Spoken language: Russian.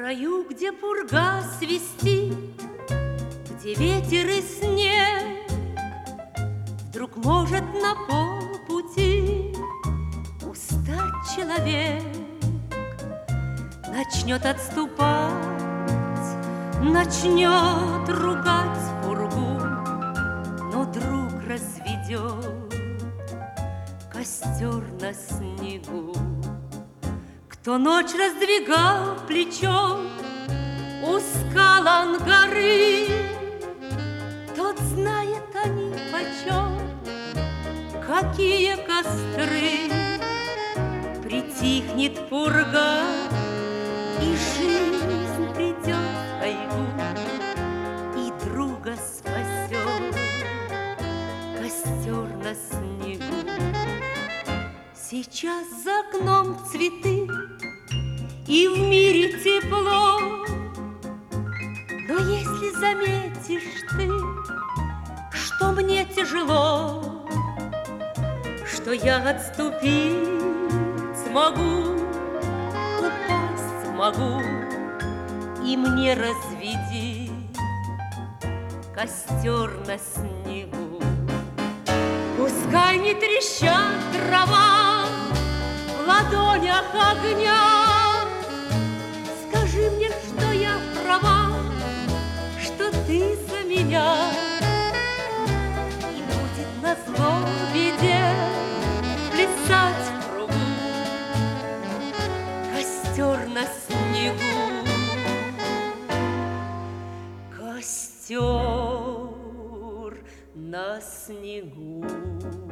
краю, где пурга свистит, где ветер и снег, вдруг может на полпути устать человек, начнет отступать, начнет ругать пургу, но друг разведет костер на снегу. Кто ночь раздвигал плечом у скал Ангары, тот знает они почем, какие костры. Притихнет пурга, и жизнь придет в тайгу, и друга спасет костер на снегу. Сейчас за окном цветы, и в мире тепло, но если заметишь ты, что мне тяжело, что я отступить могу, упасть могу, и мне разведи костер на снегу. Пускай не трещат дрова в ладонях огня, скажи мне, что я права, что ты за меня. И будет назло беде плясать в кругу костер на снегу, костер на снегу.